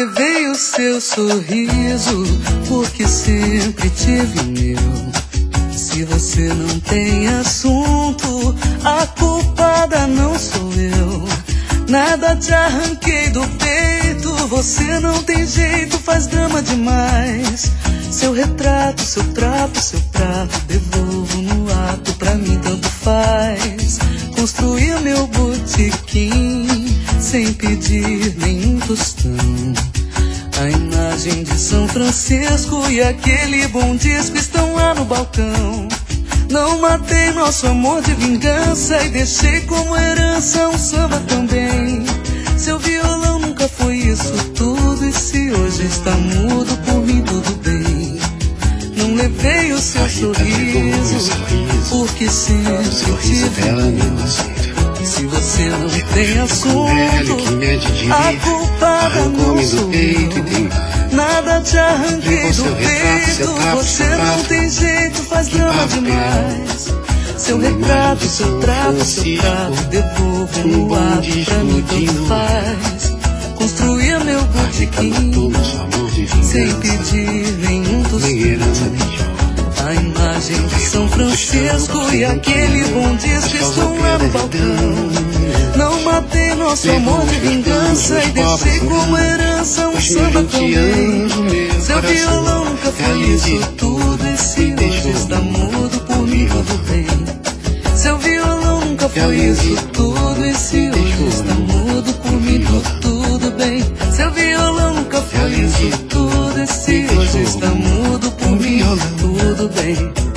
levei o seu sorriso, porque sempre tive o meu. Se você não tem assunto, a culpada não sou eu. Nada te arranquei do peito, você não tem jeito, faz drama demais. Seu retrato, seu trapo, seu prato, devolvo no ato, pra mim tanto faz. Construí meu botequim, sem pedir nenhum tostão. A imagem de São Francisco e aquele bom disco estão lá no balcão. Não matei nosso amor de vingança e deixei como herança um samba também. Seu violão nunca foi isso tudo, e se hoje está mudo, por mim tudo bem. Não levei o seu sorriso, porque sempre tive o. Se você não tem assunto, a culpada não sou eu. Nada te arranquei do peito, você não tem jeito, faz drama demais. Seu retrato, seu trato, seu prato, devolvo no ato, pra mim tanto faz. Construí meu botequim, sem pedir nenhum tostão. A imagem de São Francisco e aquele bom disco estão lá no balcão. Não matei nosso amor de vingança e deixei como herança um samba também. Seu violão nunca foi isso tudo, e se hoje está mudo, por mim tudo bem. Seu violão nunca foi isso tudo, e se hoje está mudo, por mim tudo bem. Seu violão nunca foi isso tudo, e se hoje está mudo, por mim tudo bem.